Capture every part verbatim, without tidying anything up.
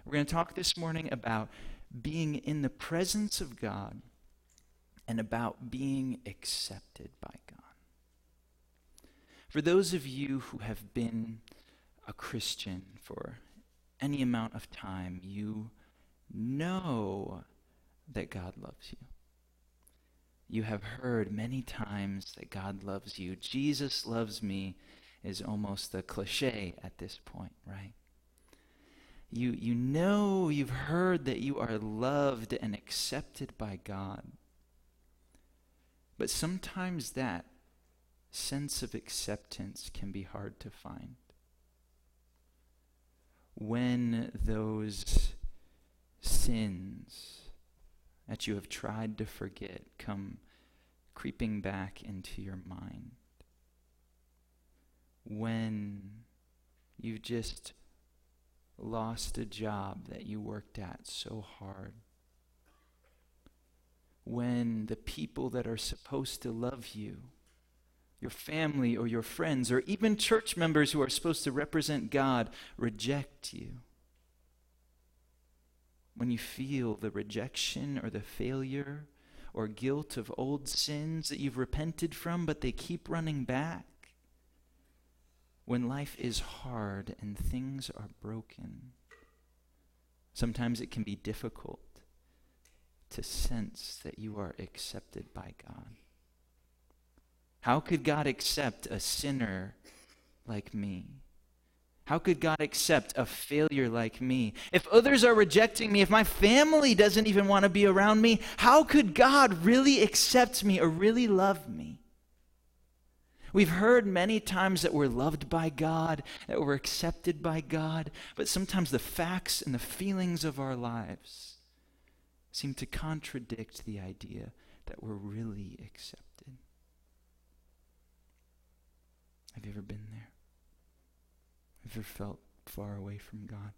We're going to talk this morning about being in the presence of God and about being accepted by God. For those of you who have been a Christian for any amount of time, you know that God loves you. You have heard many times that God loves you. Jesus loves me is almost a cliche at this point, right? You, you know, you've heard that you are loved and accepted by God. But sometimes that sense of acceptance can be hard to find. When those sins that you have tried to forget come creeping back into your mind. When you've just lost a job that you worked at so hard. When the people that are supposed to love you, your family or your friends, or even church members who are supposed to represent God, reject you. When you feel the rejection or the failure or guilt of old sins that you've repented from, but they keep running back. When life is hard and things are broken, sometimes it can be difficult to sense that you are accepted by God. How could God accept a sinner like me? How could God accept a failure like me? If others are rejecting me, if my family doesn't even want to be around me, how could God really accept me or really love me? We've heard many times that we're loved by God, that we're accepted by God, but sometimes the facts and the feelings of our lives seem to contradict the idea that we're really accepted. Have you ever been there? Have you ever felt far away from God?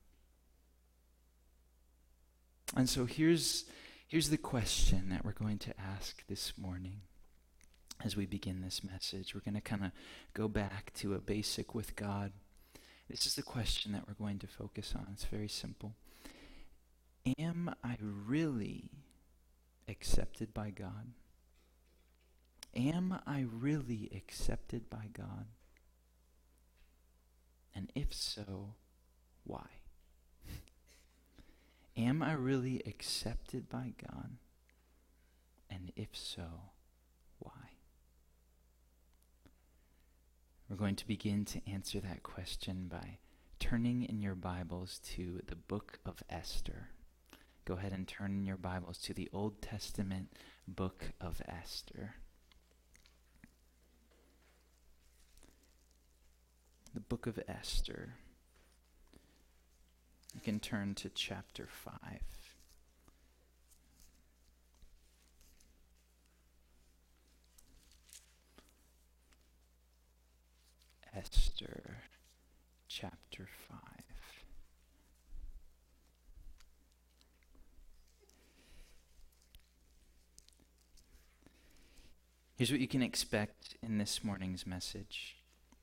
And so here's, here's the question that we're going to ask this morning as we begin this message. We're going to kind of go back to a basic with God. This is the question that we're going to focus on. It's very simple. Am I really accepted by God? Am I really accepted by God? And if so, why? Am I really accepted by God? And if so, why? We're going to begin to answer that question by turning in your Bibles to the book of Esther. Go ahead and turn in your Bibles to the Old Testament book of Esther. The book of Esther. You can turn to chapter five. Esther, chapter five. Here's what you can expect in this morning's message.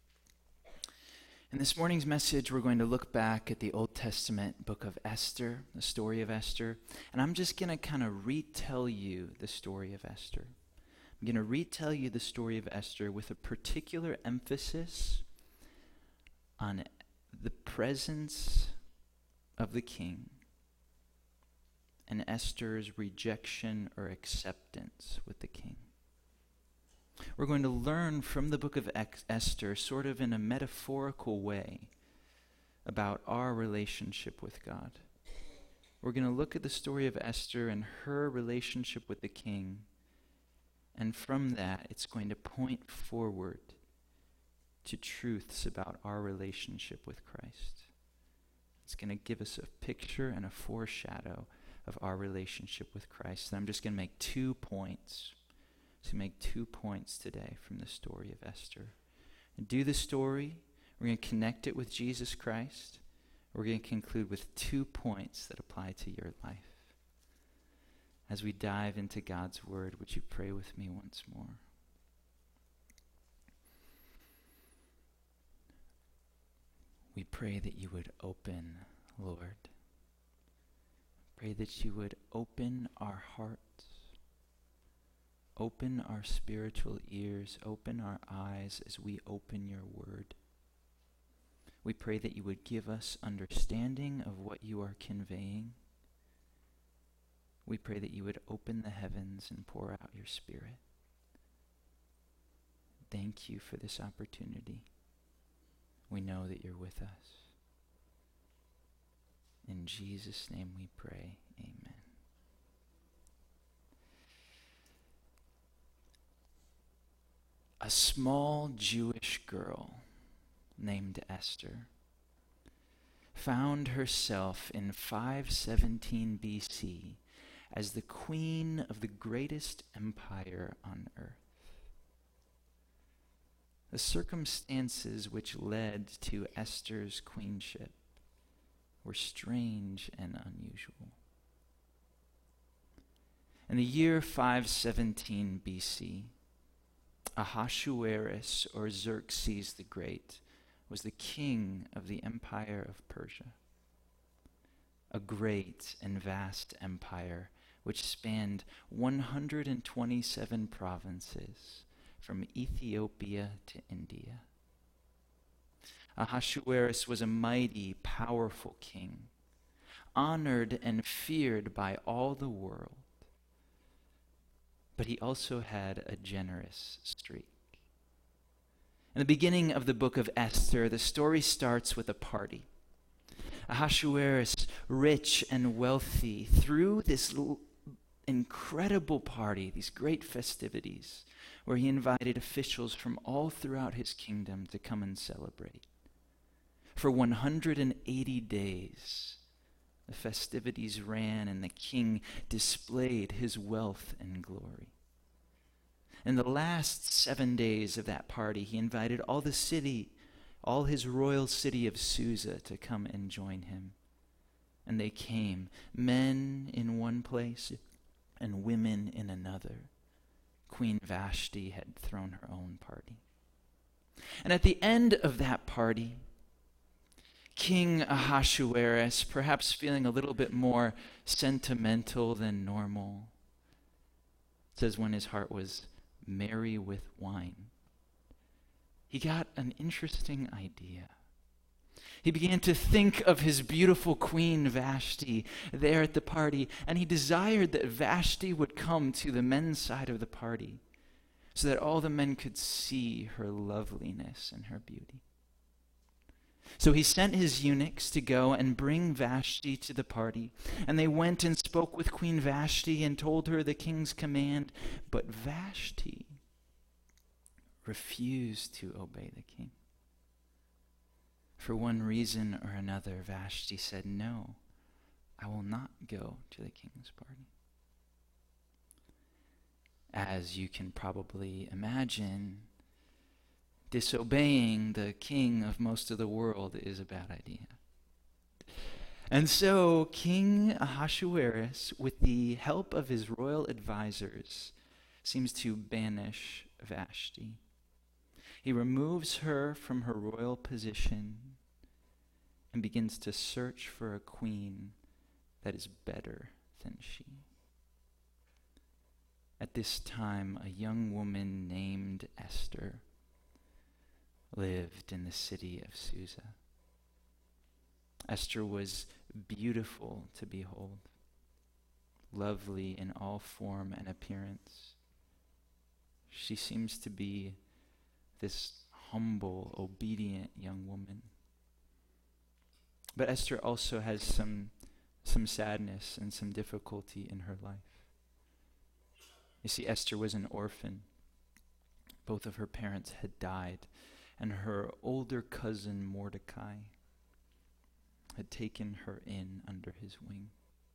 In this morning's message, we're going to look back at the Old Testament book of Esther, the story of Esther, and I'm just going to kind of retell you the story of Esther. I'm going to retell you the story of Esther with a particular emphasis on the presence of the king and Esther's rejection or acceptance with the king. We're going to learn from the book of Esther, sort of in a metaphorical way, about our relationship with God. We're going to look at the story of Esther and her relationship with the king, and from that, it's going to point forward to truths about our relationship with Christ. It's going to give us a picture and a foreshadow of our relationship with Christ. And I'm just going to make two points. To make two points today from the story of Esther. And do the story, we're going to connect it with Jesus Christ. We're going to conclude with two points that apply to your life. As we dive into God's word, would you pray with me once more? We pray that you would open, Lord, Pray that you would open our hearts, open our spiritual ears, open our eyes as we open your word. We pray that you would give us understanding of what you are conveying. We pray that you would open the heavens and pour out your Spirit. Thank you for this opportunity. We know that you're with us. In Jesus' name we pray, amen. A small Jewish girl named Esther found herself in five seventeen B C as the queen of the greatest empire on earth. The circumstances which led to Esther's queenship were strange and unusual. In the year five seventeen B C, Ahasuerus, or Xerxes the Great, was the king of the empire of Persia, a great and vast empire which spanned one hundred twenty-seven provinces from Ethiopia to India. Ahasuerus was a mighty, powerful king, honored and feared by all the world. But he also had a generous streak. In the beginning of the book of Esther, the story starts with a party. Ahasuerus, rich and wealthy, threw this l- incredible party, these great festivities, where he invited officials from all throughout his kingdom to come and celebrate. For one hundred eighty days, the festivities ran and the king displayed his wealth and glory. In the last seven days of that party, he invited all the city, all his royal city of Susa to come and join him. And they came, men in one place and women in another. Queen Vashti had thrown her own party. And at the end of that party, King Ahasuerus, perhaps feeling a little bit more sentimental than normal, says when his heart was merry with wine, he got an interesting idea. He began to think of his beautiful queen Vashti there at the party, and he desired that Vashti would come to the men's side of the party so that all the men could see her loveliness and her beauty. So he sent his eunuchs to go and bring Vashti to the party. And they went and spoke with Queen Vashti and told her the king's command. But Vashti refused to obey the king. For one reason or another, Vashti said, "No, I will not go to the king's party." As you can probably imagine, disobeying the king of most of the world is a bad idea. And so King Ahasuerus, with the help of his royal advisors, seems to banish Vashti. He removes her from her royal position and begins to search for a queen that is better than she. At this time, a young woman named Esther lived in the city of Susa. Esther was beautiful to behold, lovely in all form and appearance. She seems to be this humble, obedient young woman. But Esther also has some, some sadness and some difficulty in her life. You see, Esther was an orphan. Both of her parents had died, and her older cousin Mordecai had taken her in under his wing.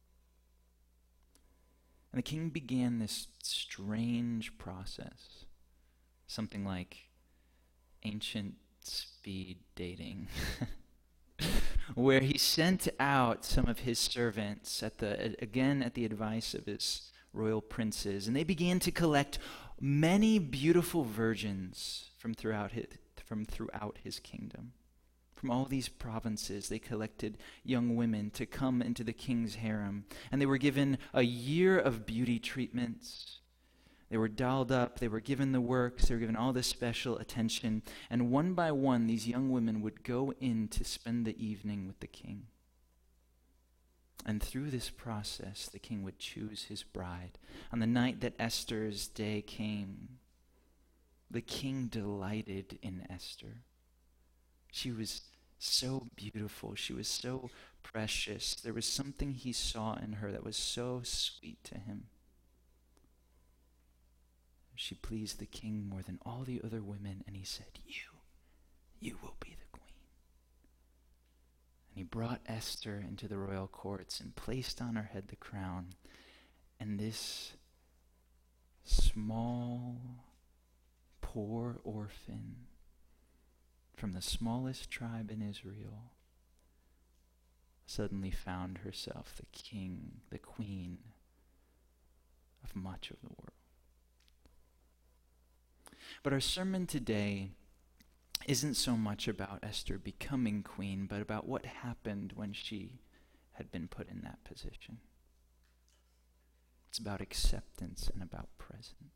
And the king began this strange process, something like ancient speed dating, where he sent out some of his servants, at the again at the advice of his royal princes, and they began to collect many beautiful virgins from throughout his, from throughout his kingdom, From all these provinces, they collected young women to come into the king's harem, and they were given a year of beauty treatments. They were dolled up, they were given the works, they were given all this special attention, and one by one, these young women would go in to spend the evening with the king. And through this process, the king would choose his bride. On the night that Esther's day came, the king delighted in Esther. She was so beautiful. She was so precious. There was something he saw in her that was so sweet to him. She pleased the king more than all the other women, and he said, You, you will be the queen. And he brought Esther into the royal courts and placed on her head the crown. And this small, poor orphan from the smallest tribe in Israel suddenly found herself the king, the queen of much of the world. But our sermon today isn't so much about Esther becoming queen, but about what happened when she had been put in that position. It's about acceptance and about presence.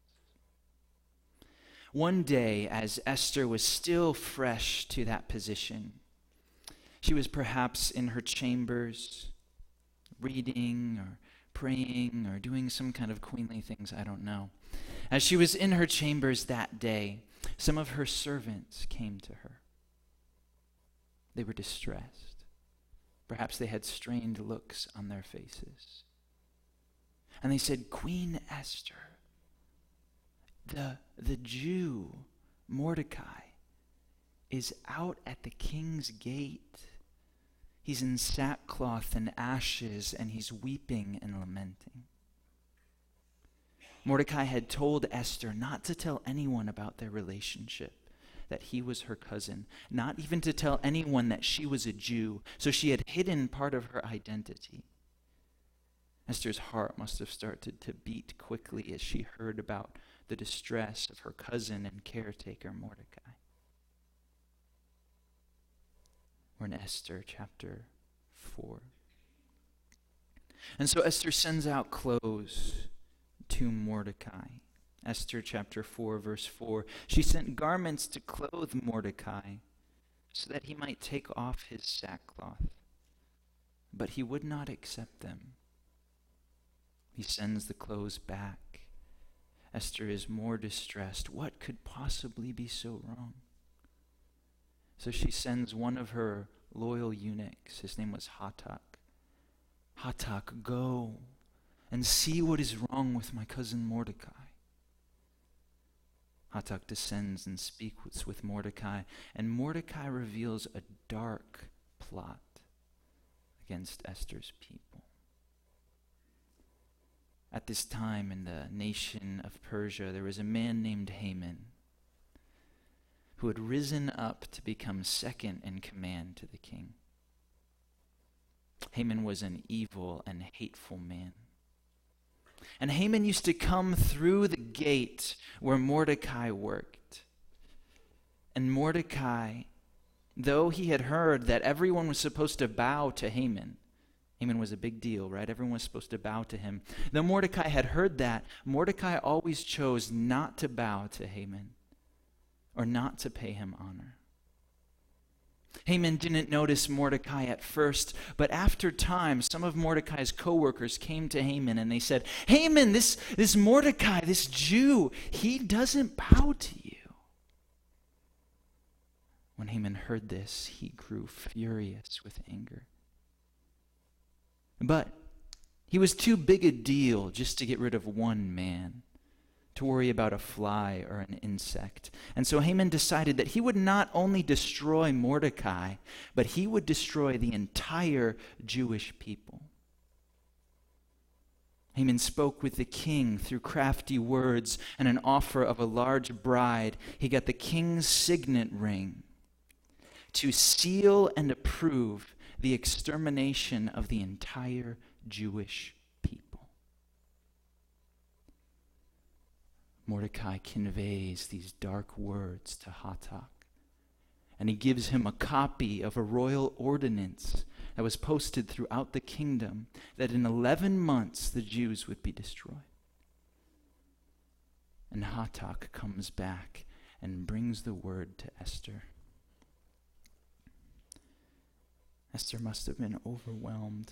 One day, as Esther was still fresh to that position, she was perhaps in her chambers, reading or praying or doing some kind of queenly things, I don't know. As she was in her chambers that day, some of her servants came to her. They were distressed. Perhaps they had strained looks on their faces. And they said, Queen Esther, the, the Jew, Mordecai, is out at the king's gate. He's in sackcloth and ashes, and he's weeping and lamenting. Mordecai had told Esther not to tell anyone about their relationship, that he was her cousin, not even to tell anyone that she was a Jew, so she had hidden part of her identity. Esther's heart must have started to beat quickly as she heard about the distress of her cousin and caretaker Mordecai. We're in Esther chapter four. And so Esther sends out clothes to Mordecai. Esther chapter four, verse four. She sent garments to clothe Mordecai so that he might take off his sackcloth. But he would not accept them. He sends the clothes back. Esther is more distressed. What could possibly be so wrong? So she sends one of her loyal eunuchs. His name was Hatak. Hatak, go and see what is wrong with my cousin Mordecai. Hatak descends and speaks with Mordecai, and Mordecai reveals a dark plot against Esther's people. At this time in the nation of Persia, there was a man named Haman who had risen up to become second in command to the king. Haman was an evil and hateful man. And Haman used to come through the gate where Mordecai worked. And Mordecai, though he had heard that everyone was supposed to bow to Haman, Haman was a big deal, right? Everyone was supposed to bow to him. Though Mordecai had heard that, Mordecai always chose not to bow to Haman or not to pay him honor. Haman didn't notice Mordecai at first, but after time, some of Mordecai's co-workers came to Haman and they said, Haman, this, this Mordecai, this Jew, he doesn't bow to you. When Haman heard this, he grew furious with anger. But he was too big a deal just to get rid of one man, to worry about a fly or an insect. And so Haman decided that he would not only destroy Mordecai, but he would destroy the entire Jewish people. Haman spoke with the king through crafty words and an offer of a large bride. He got the king's signet ring to seal and approve the extermination of the entire Jewish people. Mordecai conveys these dark words to Hatak. And he gives him a copy of a royal ordinance that was posted throughout the kingdom that in eleven months the Jews would be destroyed. And Hathach comes back and brings the word to Esther. Esther must have been overwhelmed,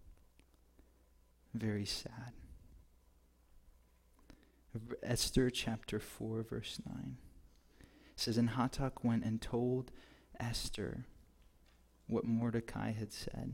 very sad. Esther chapter four, verse nine says, And Hathach went and told Esther what Mordecai had said.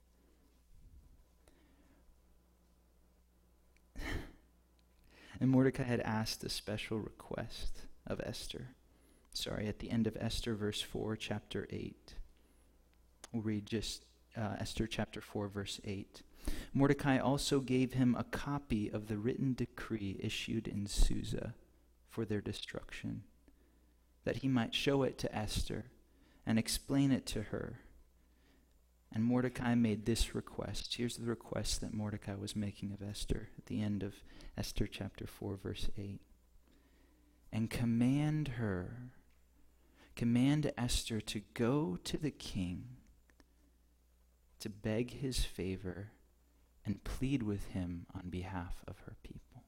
And Mordecai had asked a special request of Esther. Sorry, at the end of Esther, verse four, chapter eight. We'll read just uh, Esther chapter four, verse eight. Mordecai also gave him a copy of the written decree issued in Susa for their destruction, that he might show it to Esther and explain it to her. And Mordecai made this request. Here's the request that Mordecai was making of Esther at the end of Esther chapter four, verse eight. And command her, command Esther to go to the king to beg his favor and plead with him on behalf of her people.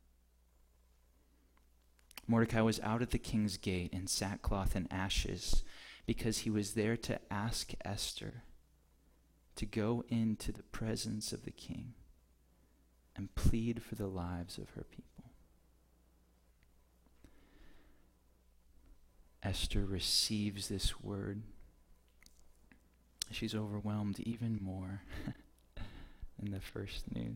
Mordecai was out at the king's gate in sackcloth and ashes because he was there to ask Esther to go into the presence of the king and plead for the lives of her people. Esther receives this word. She's overwhelmed even more than the first news.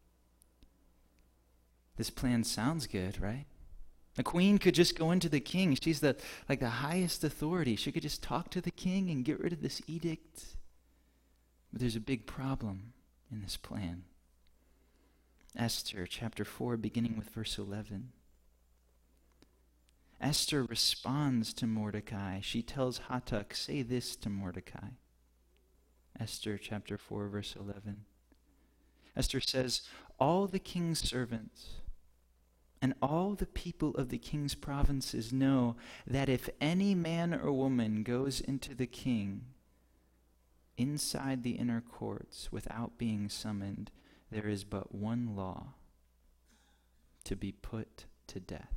This plan sounds good, right? The queen could just go into the king. She's the like the highest authority. She could just talk to the king and get rid of this edict. But there's a big problem in this plan. Esther chapter four, beginning with verse eleven. Esther responds to Mordecai. She tells Hathach, say this to Mordecai. Esther chapter four, verse eleven. Esther says, all the king's servants and all the people of the king's provinces know that if any man or woman goes into the king inside the inner courts without being summoned, there is but one law: to be put to death,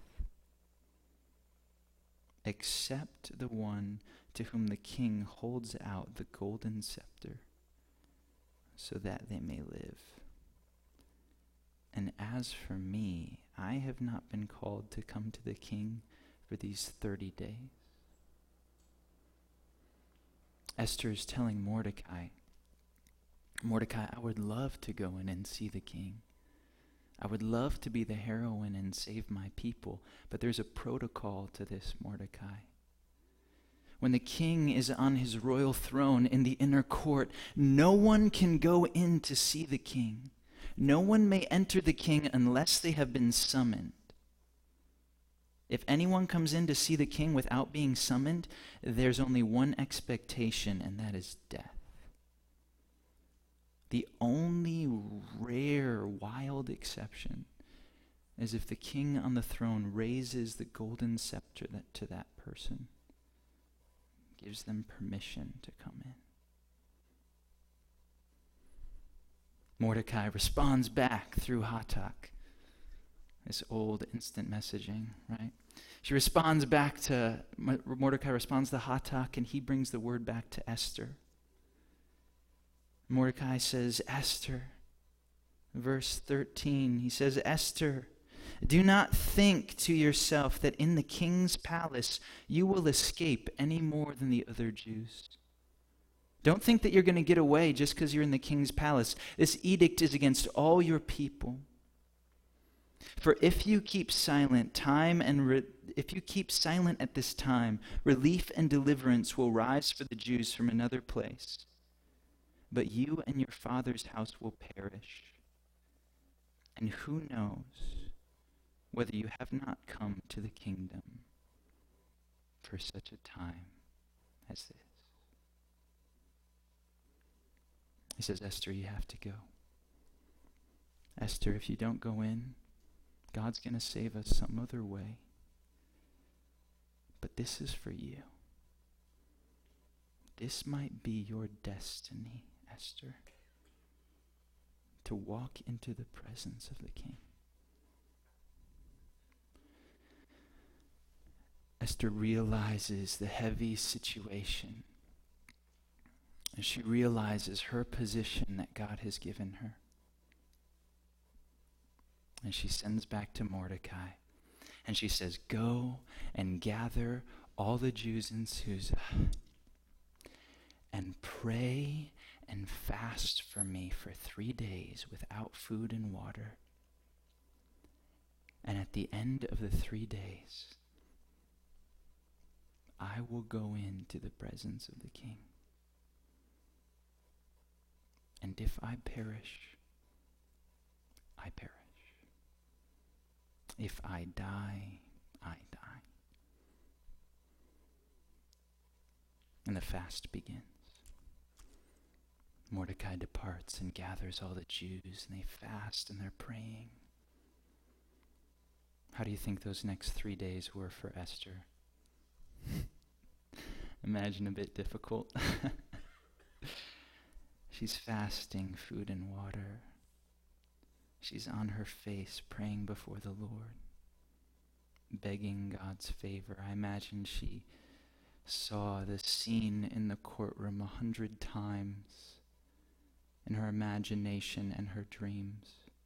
except the one to whom the king holds out the golden scepter, so that they may live. And as for me, I have not been called to come to the king for these thirty days. Esther is telling Mordecai, Mordecai, I would love to go in and see the king. I would love to be the heroine and save my people, but there's a protocol to this, Mordecai. When the king is on his royal throne in the inner court, no one can go in to see the king. No one may enter the king unless they have been summoned. If anyone comes in to see the king without being summoned, there's only one expectation, and that is death. The only rare, wild exception is if the king on the throne raises the golden scepter that, to that person, gives them permission to come in. Mordecai responds back through Hathach, this old instant messaging, right? She responds back to, Mordecai responds to Hathach, and he brings the word back to Esther. Mordecai says, Esther, verse thirteen, he says, Esther, do not think to yourself that in the king's palace you will escape any more than the other Jews. Don't think that you're going to get away just because you're in the king's palace. This edict is against all your people. For if you keep silent, time and re- if you keep silent at this time, relief and deliverance will rise for the Jews from another place. But you and your father's house will perish. And who knows whether you have not come to the kingdom for such a time as this. He says, Esther, you have to go. Esther, if you don't go in, God's going to save us some other way. But this is for you. this might be your destiny, Esther, to walk into the presence of the king. Esther realizes the heavy situation, and she realizes her position that God has given her. And she sends back to Mordecai, and she says, go and gather all the Jews in Susa and pray and fast for me for three days without food and water. And at the end of the three days, I will go into the presence of the king. And if I perish, I perish. If I die, I die. And the fast begins. Mordecai departs and gathers all the Jews, and they fast and they're praying. How do you think those next three days were for Esther? Imagine a bit difficult. She's fasting food and water. She's on her face praying before the Lord, begging God's favor. I imagine she saw the scene in the courtroom a hundred times in her imagination and her dreams.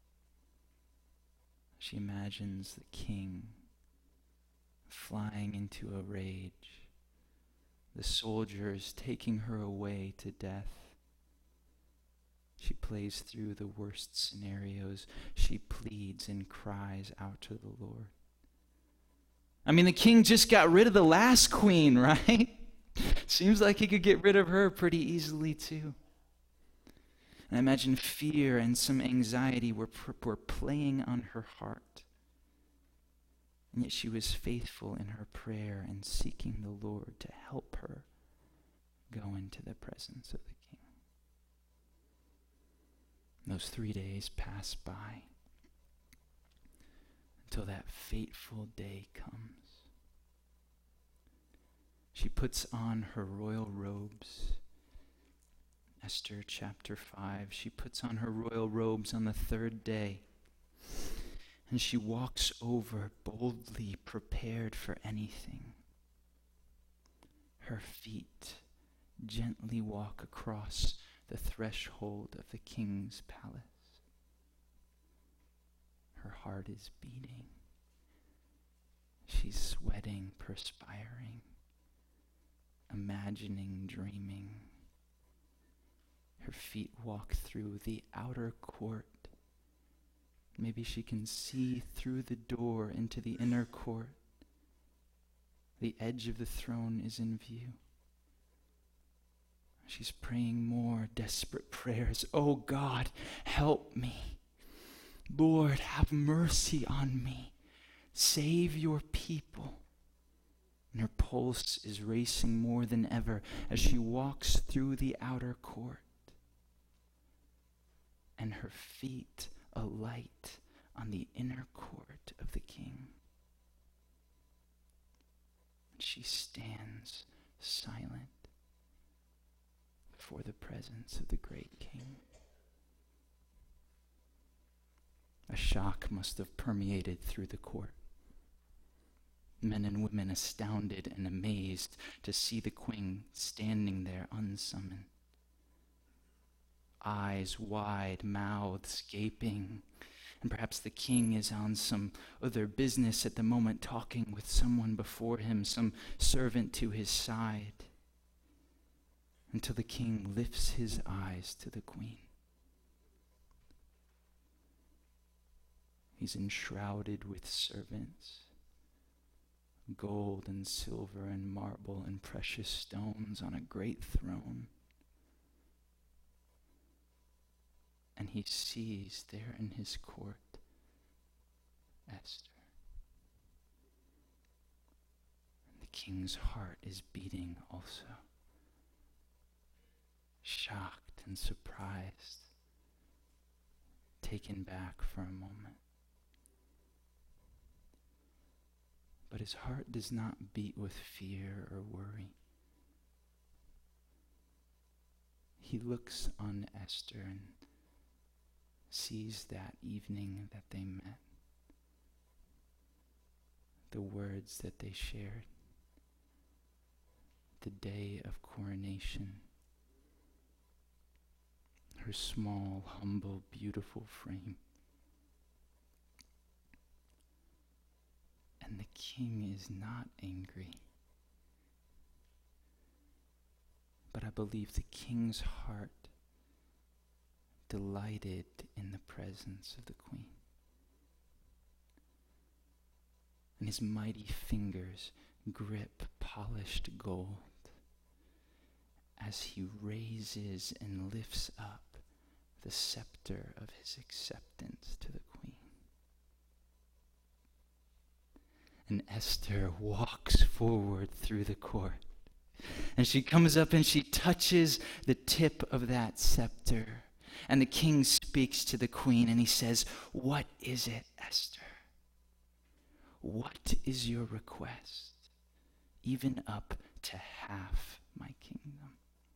She imagines the king flying into a rage, the soldiers taking her away to death. She plays through the worst scenarios. She pleads and cries out to the Lord. I mean, the king just got rid of the last queen, right? Seems like he could get rid of her pretty easily too. And I imagine fear and some anxiety were, were playing on her heart. And yet she was faithful in her prayer and seeking the Lord to help her go into the presence of the king. Those three days pass by until that fateful day comes. She puts on her royal robes. Esther chapter five, she puts on her royal robes on the third day, and she walks over boldly, prepared for anything. Her feet gently walk across the threshold of the king's palace. Her heart is beating. She's sweating, perspiring, imagining, dreaming. Her feet walk through the outer court. Maybe she can see through the door into the inner court. The edge of the throne is in view. She's praying more desperate prayers. Oh God, help me. Lord, have mercy on me. Save your people. And her pulse is racing more than ever as she walks through the outer court. And her feet alight on the inner court of the king. And she stands silent before the presence of the great king. A shock must have permeated through the court. Men and women astounded and amazed to see the queen standing there unsummoned. Eyes wide, mouths gaping, and perhaps the king is on some other business at the moment, talking with someone before him, some servant to his side, until the king lifts his eyes to the queen. He's enshrouded with servants, gold and silver and marble and precious stones on a great throne. And he sees there in his court Esther. And the king's heart is beating also, shocked and surprised, taken back for a moment. But his heart does not beat with fear or worry. he looks on Esther and sees that evening that they met, the words that they shared, the day of coronation, her small, humble, beautiful frame. And the king is not angry. But I believe the king's heart delighted in the presence of the queen. And his mighty fingers grip polished gold as he raises and lifts up the scepter of his acceptance to the queen. And Esther walks forward through the court. And she comes up and she touches the tip of that scepter. And the king speaks to the queen and he says, "What is it, Esther? What is your request? Even up to half my kingdom."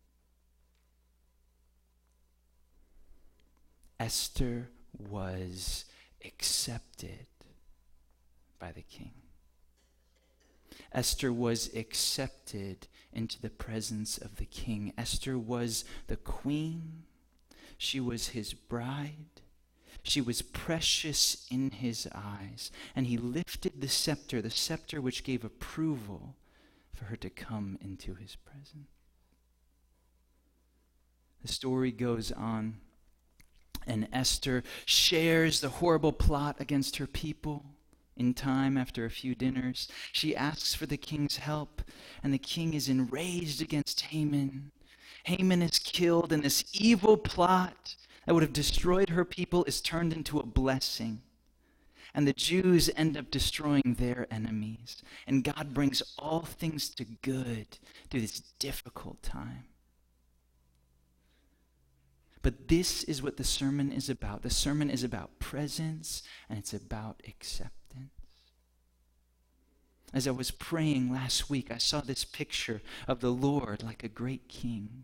Esther was accepted by the king. Esther was accepted into the presence of the king. Esther was the queen. She was his bride. She was precious in his eyes. And he lifted the scepter, the scepter which gave approval for her to come into his presence. The story goes on, and Esther shares the horrible plot against her people. In time, after a few dinners, she asks for the king's help, and the king is enraged against Haman. Haman is killed, and this evil plot that would have destroyed her people is turned into a blessing. And the Jews end up destroying their enemies. And God brings all things to good through this difficult time. But this is what the sermon is about. The sermon is about presence, and it's about acceptance. As I was praying last week, I saw this picture of the Lord like a great king.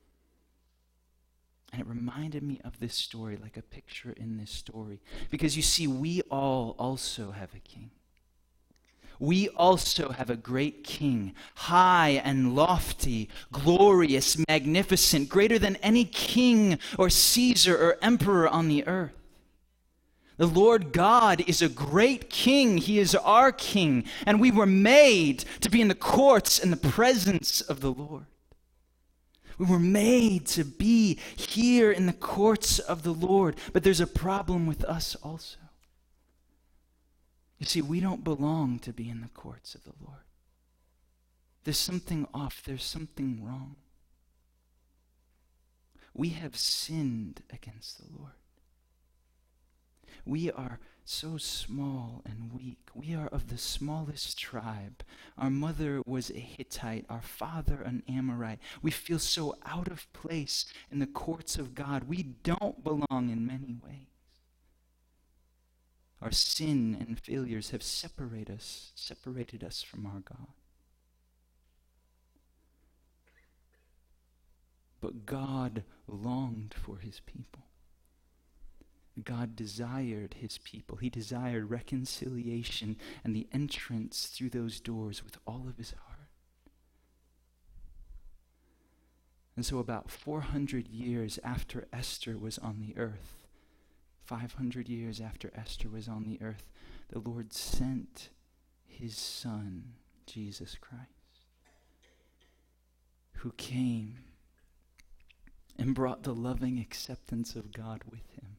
And it reminded me of this story, like a picture in this story. Because you see, we all also have a king. We also have a great king, high and lofty, glorious, magnificent, greater than any king or Caesar or emperor on the earth. The Lord God is a great king. He is our king. And we were made to be in the courts and the presence of the Lord. We were made to be here in the courts of the Lord. But there's a problem with us also. You see, we don't belong to be in the courts of the Lord. There's something off. There's something wrong. We have sinned against the Lord. We are so small and weak. We are of the smallest tribe. Our mother was a Hittite, our father an Amorite. We feel so out of place in the courts of God. We don't belong in many ways. Our sin and failures have separated us, separated us from our God. But God longed for his people. God desired his people. He desired reconciliation and the entrance through those doors with all of his heart. And so about four hundred years after Esther was on the earth, five hundred years after Esther was on the earth, the Lord sent his Son, Jesus Christ, who came and brought the loving acceptance of God with him.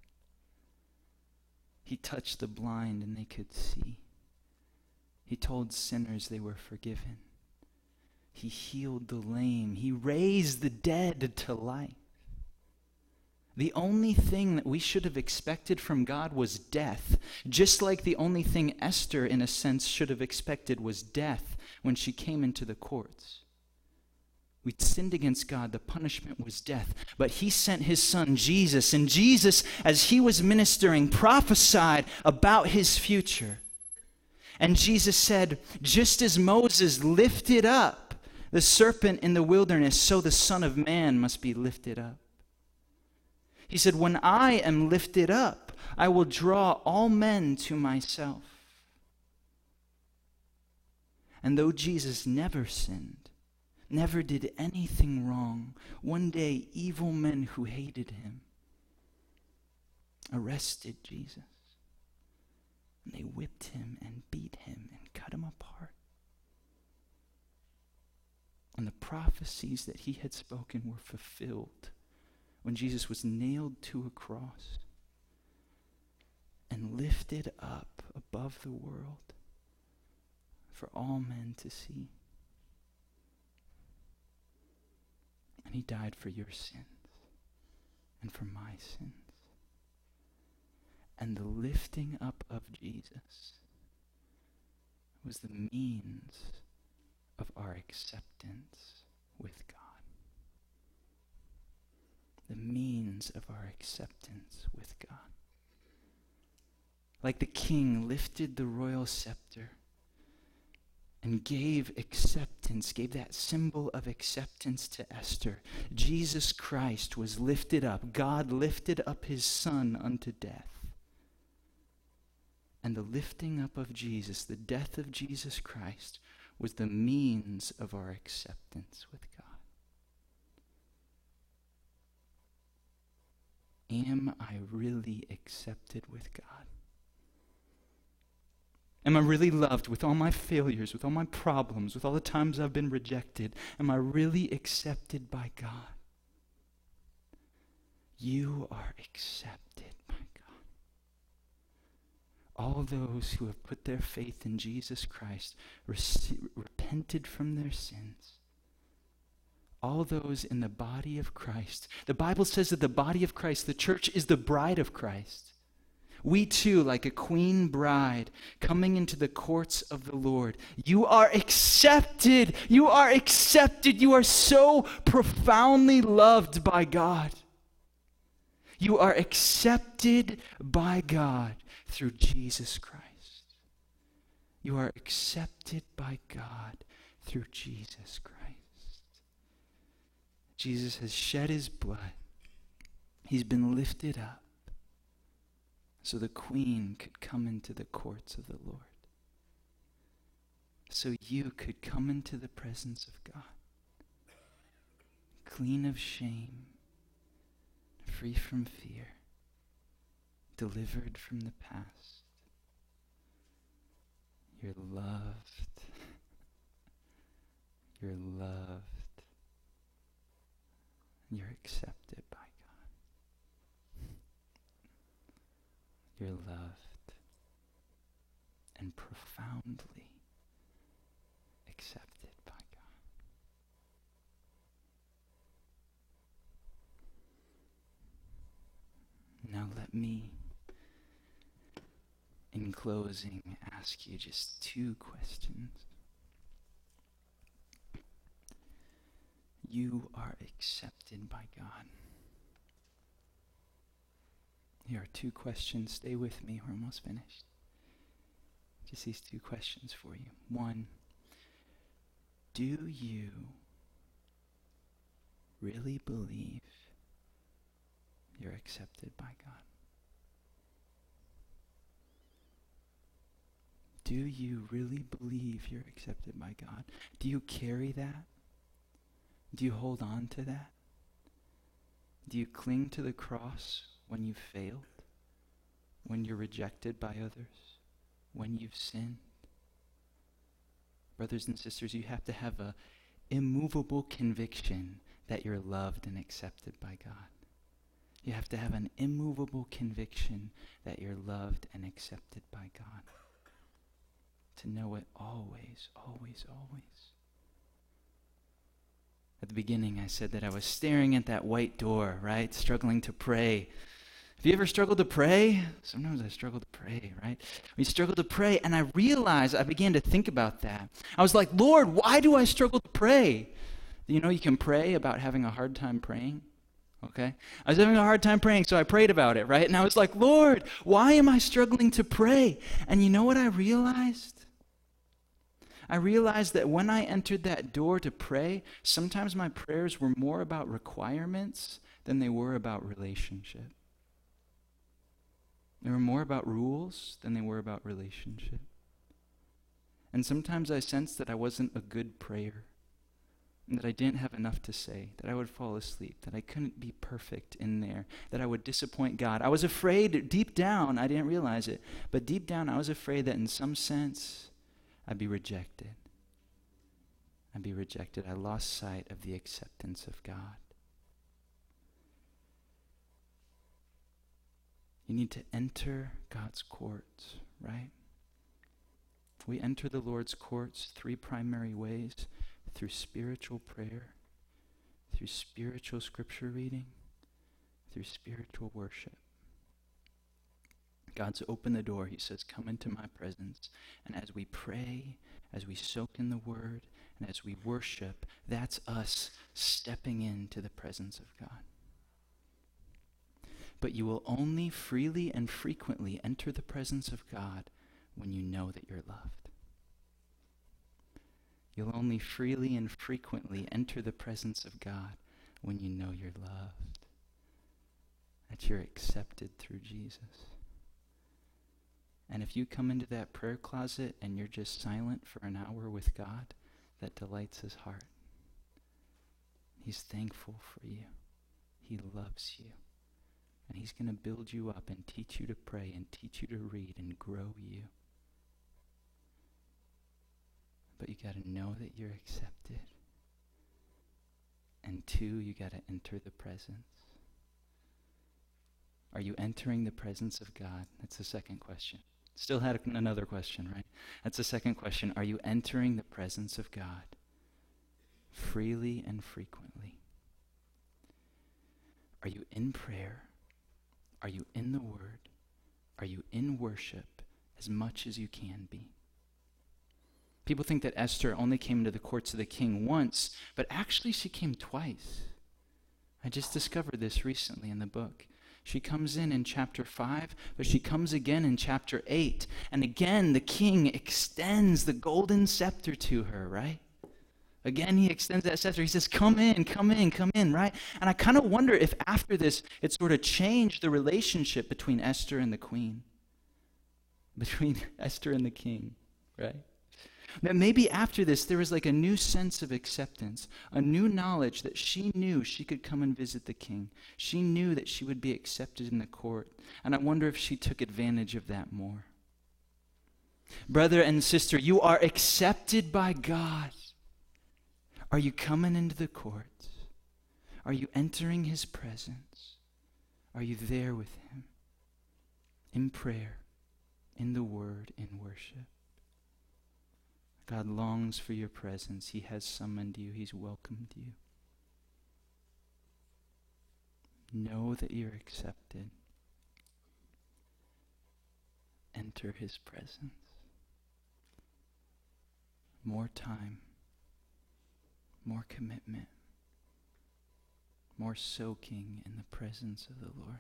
He touched the blind and they could see. He told sinners they were forgiven. He healed the lame. He raised the dead to life. The only thing that we should have expected from God was death, just like the only thing Esther, in a sense, should have expected was death when she came into the courts. We'd sinned against God. The punishment was death. But he sent his son, Jesus. And Jesus, as he was ministering, prophesied about his future. And Jesus said, just as Moses lifted up The serpent in the wilderness, so the Son of Man must be lifted up. He said, when I am lifted up, I will draw all men to myself. And though Jesus never sinned, never did anything wrong, one day evil men who hated him arrested Jesus. And they whipped him and beat him and cut him apart. And the prophecies that he had spoken were fulfilled when Jesus was nailed to a cross and lifted up above the world for all men to see. And he died for your sins and for my sins. And the lifting up of Jesus was the means of our acceptance with God. The means of our acceptance with God. Like the king lifted the royal scepter and gave acceptance, gave that symbol of acceptance to Esther. Jesus Christ was lifted up. God lifted up his son unto death. And the lifting up of Jesus, the death of Jesus Christ, was the means of our acceptance with God. Am I really accepted with God? Am I really loved with all my failures, with all my problems, with all the times I've been rejected? Am I really accepted by God? You are accepted by God. All those who have put their faith in Jesus Christ, rece- repented from their sins, all those in the body of Christ. The Bible says that the body of Christ, the church, is the bride of Christ. We too, like a queen bride, coming into the courts of the Lord. You are accepted. You are accepted. You are so profoundly loved by God. You are accepted by God through Jesus Christ. You are accepted by God through Jesus Christ. Jesus has shed his blood. He's been lifted up so the queen could come into the courts of the Lord. So you could come into the presence of God, clean of shame, free from fear, delivered from the past. You're loved. You're loved. You're accepted by God. You're loved and profoundly accepted by God. Now let me, in closing, ask you just two questions. You are accepted by God. Here are two questions. Stay with me. We're almost finished. Just these two questions for you. One, do you really believe you're accepted by God? Do you really believe you're accepted by God? Do you carry that? Do you hold on to that? Do you cling to the cross when you've failed? When you're rejected by others? When you've sinned? Brothers and sisters, you have to have a immovable conviction that you're loved and accepted by God. You have to have an immovable conviction that you're loved and accepted by God. To know it always, always, always. At the beginning, I said that I was staring at that white door, right? Struggling to pray. Have you ever struggled to pray? Sometimes I struggle to pray, right? We struggle to pray, and I realized, I began to think about that. I was like, Lord, why do I struggle to pray? You know, you can pray about having a hard time praying, okay? I was having a hard time praying, so I prayed about it, right? And I was like, Lord, why am I struggling to pray? And you know what I realized? I realized that when I entered that door to pray, sometimes my prayers were more about requirements than they were about relationship. They were more about rules than they were about relationship. And sometimes I sensed that I wasn't a good prayer, and that I didn't have enough to say, that I would fall asleep, that I couldn't be perfect in there, that I would disappoint God. I was afraid, deep down, I didn't realize it, but deep down I was afraid that in some sense I'd be rejected. I'd be rejected. I lost sight of the acceptance of God. You need to enter God's courts, right? We enter the Lord's courts three primary ways: through spiritual prayer, through spiritual scripture reading, through spiritual worship. God's opened the door. He says, come into my presence. And as we pray, as we soak in the word, and as we worship, that's us stepping into the presence of God. But you will only freely and frequently enter the presence of God when you know that you're loved. You'll only freely and frequently enter the presence of God when you know you're loved, that you're accepted through Jesus. And if you come into that prayer closet and you're just silent for an hour with God, that delights his heart. He's thankful for you. He loves you. And he's going to build you up and teach you to pray and teach you to read and grow you. But you got to know that you're accepted. And two, you got to enter the presence. Are you entering the presence of God? That's the second question. Still had another question, right? That's the second question. Are you entering the presence of God freely and frequently? Are you in prayer? Are you in the Word? Are you in worship as much as you can be? People think that Esther only came to the courts of the king once, but actually she came twice. I just discovered this recently in the book. She comes in in chapter five, but she comes again in chapter eight. And again, the king extends the golden scepter to her, right? Again, he extends that scepter. He says, come in, come in, come in, right? And I kind of wonder if after this, it sort of changed the relationship between Esther and the queen, between Esther and the king, right? That maybe after this, there was like a new sense of acceptance, a new knowledge that she knew she could come and visit the king. She knew that she would be accepted in the court. And I wonder if she took advantage of that more. Brother and sister, you are accepted by God. Are you coming into the courts? Are you entering his presence? Are you there with him? In prayer, in the word, in worship. God longs for your presence. He has summoned you. He's welcomed you. Know that you're accepted. Enter his presence. More time. More commitment. More soaking in the presence of the Lord.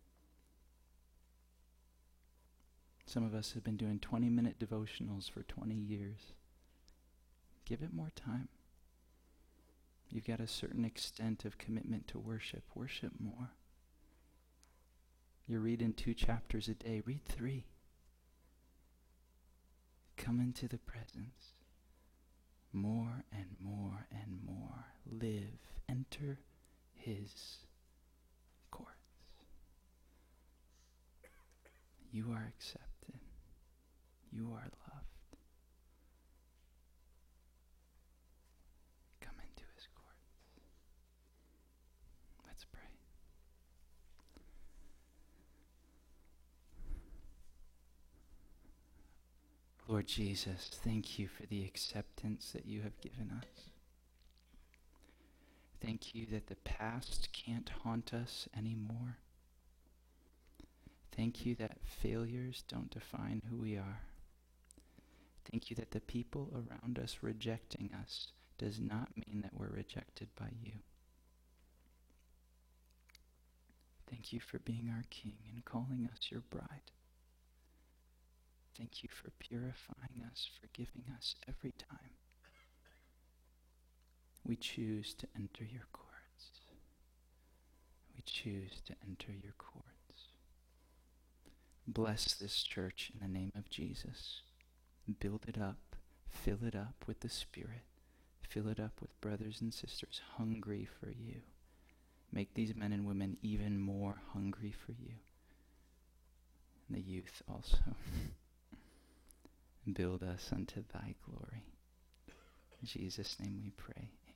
Some of us have been doing twenty-minute devotionals for twenty years. Give it more time. You've got a certain extent of commitment to worship. Worship more. You're reading two chapters a day. Read three. Come into the presence. More and more and more. Live. Enter his courts. You are accepted. You are loved. Come into his courts. Let's pray. Lord Jesus, thank you for the acceptance that you have given us. Thank you that the past can't haunt us anymore. Thank you that failures don't define who we are. Thank you that the people around us rejecting us does not mean that we're rejected by you. Thank you for being our King and calling us your bride. Thank you for purifying us, forgiving us every time we choose to enter your courts. We choose to enter your courts. Bless this church in the name of Jesus. Build it up. Fill it up with the Spirit. Fill it up with brothers and sisters hungry for you. Make these men and women even more hungry for you. And the youth also. Build us unto thy glory. In Jesus' name we pray.